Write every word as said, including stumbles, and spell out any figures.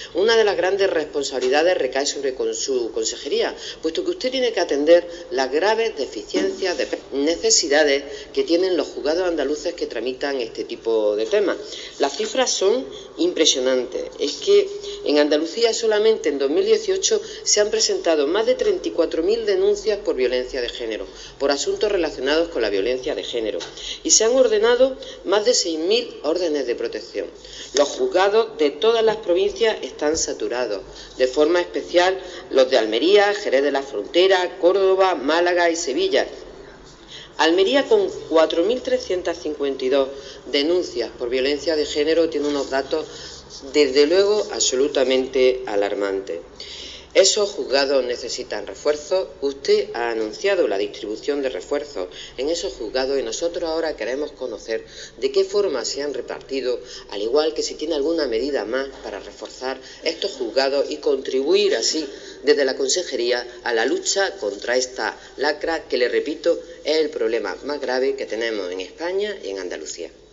Una de las grandes responsabilidades recae sobre con su consejería, puesto que usted tiene que atender las graves deficiencias, de necesidades que tienen los juzgados andaluces que tramitan este tipo de temas. Las cifras son impresionantes. Es que en Andalucía solamente en dos mil dieciocho se han presentado más de treinta y cuatro mil denuncias por violencia de género, por asuntos relacionados con la violencia de género, y se han ordenado más de seis mil órdenes de protección. Los juzgados de todas las provincias están saturados, de forma especial los de Almería, Jerez de la Frontera, Córdoba, Málaga y Sevilla. Almería, con cuatro mil trescientas cincuenta y dos denuncias por violencia de género, tiene unos datos desde luego absolutamente alarmantes. Esos juzgados necesitan refuerzos. Usted ha anunciado la distribución de refuerzos en esos juzgados y nosotros ahora queremos conocer de qué forma se han repartido, al igual que si tiene alguna medida más para reforzar estos juzgados y contribuir así desde la consejería a la lucha contra esta lacra que, le repito, es el problema más grave que tenemos en España y en Andalucía.